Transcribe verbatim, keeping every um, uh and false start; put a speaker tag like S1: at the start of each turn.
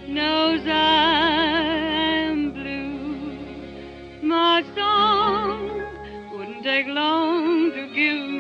S1: knows I'm blue. My song wouldn't take long to give